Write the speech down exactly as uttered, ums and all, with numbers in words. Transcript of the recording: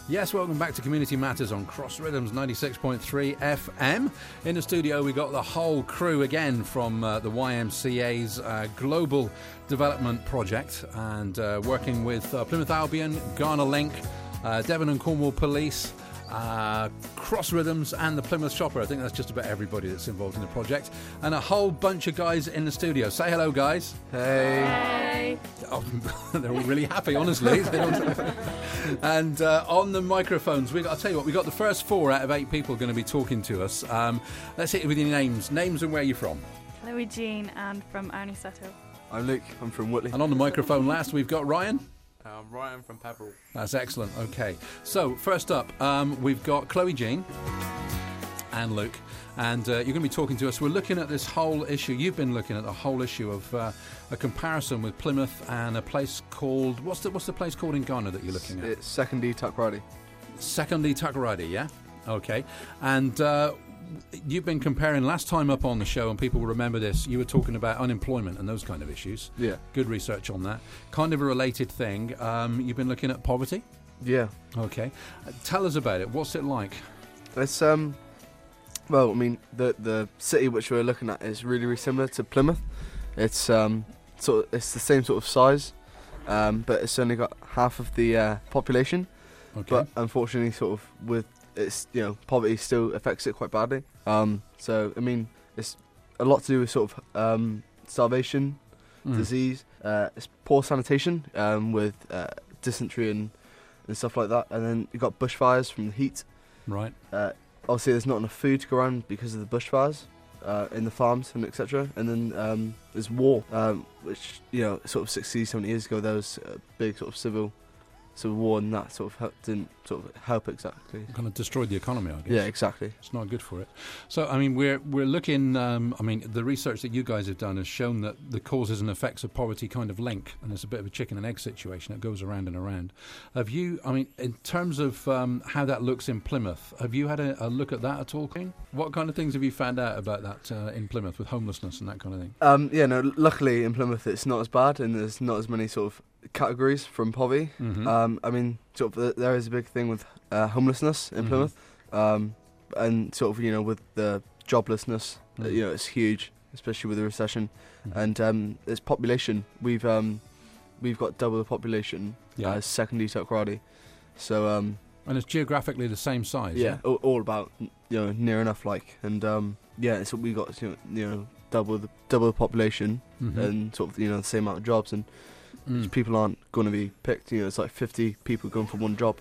Yes, welcome back to Community Matters on Cross Rhythms ninety-six point three F M. In the studio, we got the whole crew again from uh, the Y M C A's uh, Global Development Project, and uh, working with uh, Plymouth Albion, Ghana Link, uh, Devon and Cornwall Police, uh, Cross Rhythms, and the Plymouth Shopper. I think that's just about everybody that's involved in the project, and a whole bunch of guys in the studio. Say hello, guys. Hey. Hey. Oh, they're all really happy, honestly. They don't- and uh, on the microphones, we got, I'll tell you what, we got the first four out of eight people going to be talking to us. Um, let's hit it with your names. Names and where you're from. Chloe Jean and from Anisato. I'm Luke. I'm from Whitley. And on the microphone last, we've got Ryan. Um, Ryan from Pebble. That's excellent. Okay. So, first up, um, we've got Chloe Jean and Luke. And uh, you're going to be talking to us. We're looking at this whole issue. You've been looking at the whole issue of uh, a comparison with Plymouth and a place called... What's the what's the place called in Ghana that you're looking at? It's Secondly Takoradi. Secondly Takoradi, yeah? Okay. And uh, you've been comparing... Last time up on the show, and people will remember this, you were talking about unemployment and those kind of issues. Yeah. Good research on that. Kind of a related thing. Um, you've been looking at poverty? Yeah. Okay. Uh, tell us about it. What's it like? It's um. Well, I mean, the the city which we're looking at is really, really similar to Plymouth. It's um sort of, it's the same sort of size, um, but it's only got half of the uh, population. Okay. But unfortunately, sort of with it's you know poverty still affects it quite badly. Um, so I mean, it's a lot to do with sort of um starvation, Mm. disease, uh, it's poor sanitation um with uh, dysentery and and stuff like that, and then you got bushfires from the heat. Right. Uh, obviously, there's not enough food to go around because of the bushfires uh, in the farms and et cetera. And then um, there's war, um, which you know, sort of sixty, seventy years ago, there was a big sort of civil, civil war, and that sort of help, didn't sort of help exactly. Kind of destroyed the economy, I guess. Yeah, exactly. It's not good for it. So, I mean, we're we're looking. Um, I mean, the research that you guys have done has shown that the causes and effects of poverty kind of link, and it's a bit of a chicken and egg situation. It goes around and around. Have you? I mean, in terms of um, how that looks in Plymouth, have you had a, a look at that at all, King? What kind of things have you found out about that uh, in Plymouth with homelessness and that kind of thing? Um, yeah, no. Luckily, in Plymouth, it's not as bad, and there's not as many sort of categories from poverty. Mm-hmm. Um, I mean, sort of, th- there is a big thing with uh, homelessness in Mhm. Plymouth, um, and sort of, you know, with the joblessness, uh, Mm. you know, it's huge, especially with the recession, Mhm. and um, its population. We've um, we've got double the population Yeah. as Secondly Takoradi, so um, And it's geographically the same size. yeah, all, all about you know near enough like, and um, yeah, it's we got you know, you know double the double the population Mhm. and sort of you know the same amount of jobs, and Mm. people aren't going to be picked. You know, it's like fifty people going for one job.